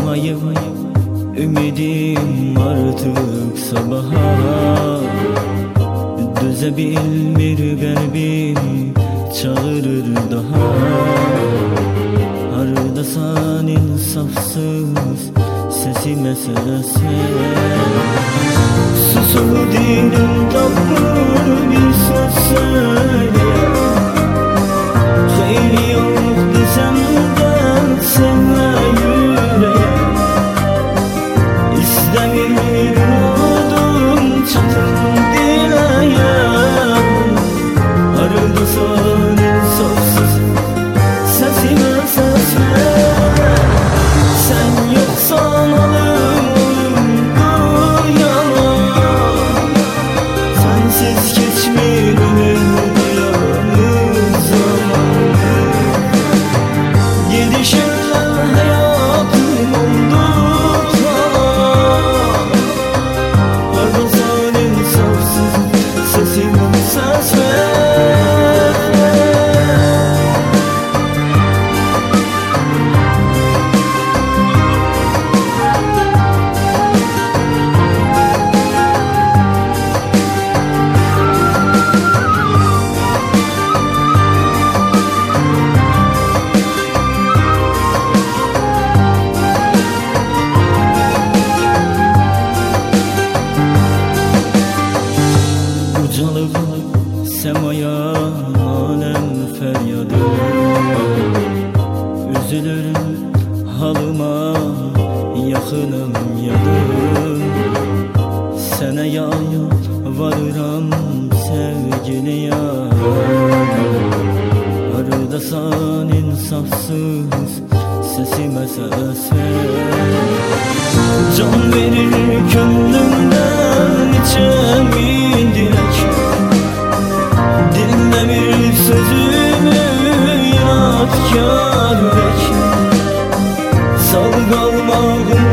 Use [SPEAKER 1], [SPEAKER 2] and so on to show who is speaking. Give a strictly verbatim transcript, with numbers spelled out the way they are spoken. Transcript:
[SPEAKER 1] Olayım ümidim artık sabaha. Düze bilmir kalbim çağırır daha. Hardasan insafsız sesime ses ver. Susul dilim tapır bir söz söyle. Hayır yok desem de sevme yüreğe. İstemiyorum odum çatın dileye. Hardasan insafsız sesime ses ver. Sen yoksan alım bu yana. Sensiz geçmir ömür zaman. Gidişinle hayatım oldu tamam. Hardasan insafsız sesime ses ver. Ucalıp semaya alem feryadı. Üzülür halıma yakınım yadım. Sene yalvarıram sevgili yar. Hardasan insafsız sesime ses ver. Can verir gönlümden içemin dilek. Dinlemir sözümü inat kâr bek. Sal kalmağım